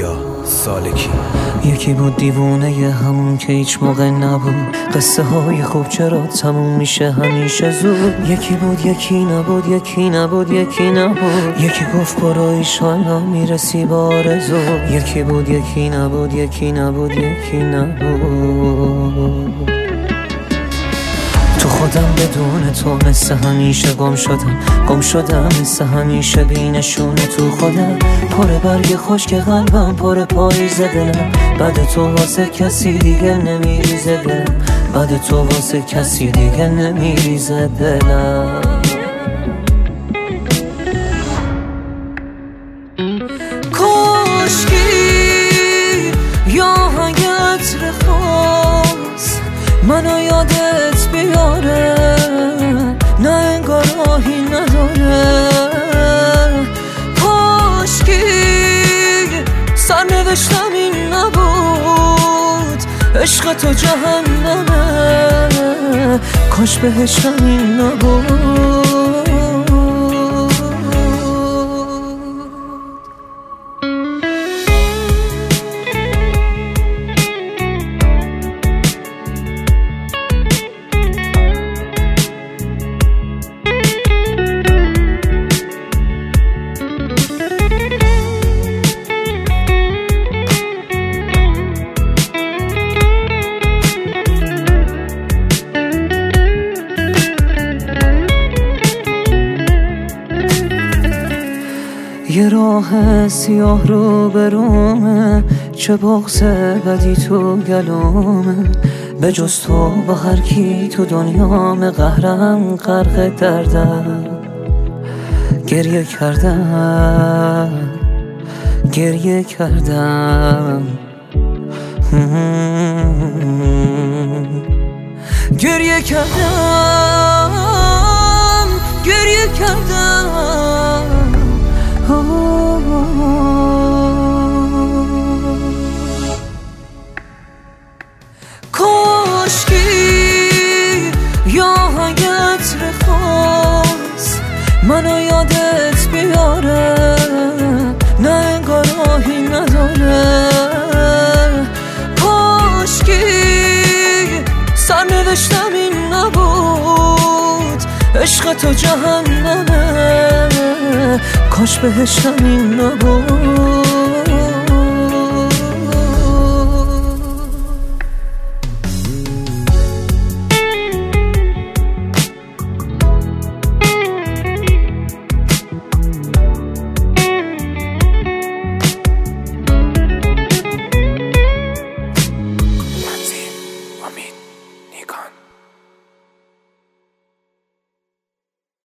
پویا سالکی. یکی بود دیوونه همون که هیچ موقع نبود، قصه های خوب چرا تموم میشه همیشه زود. یکی بود یکی نبود، یکی نبود یکی نبود، یکی گفت برو ایشالا میرسی با آرزو. یکی بود یکی نبود، یکی نبود یکی نبود. تو خودم بدون تو مثل همیشه گم شدم مثل همیشه بینشونه تو خودم. پر برگ خشک قلبم، پر پاییز دلم، بعد تو واسه کسی دیگه نمیریزه دلم، بعد تو واسه کسی دیگه نمیریزه دلم. کاشکی یا عطر خاص منو یادت بیاره، نه انگار راهی نداره. کاشکی سرنوشتم این نبود، عشق تو جهنمه، کاش بهشتم این نبود. یه راه سیاه رو برومه، چه بغض بدی تو گلومه، به جز تو با هر کی تو دنیام قهرم غرق دردم. گریه کردم گریه کردم گریه کردم گریه کردم. کاشکی یا عطر خاص منو یادت بیاره، نه انگار راهی نداره. کاشکی سرنوشتم این نبود، عشق تو جهنمه، کاش بهشتم این نبود.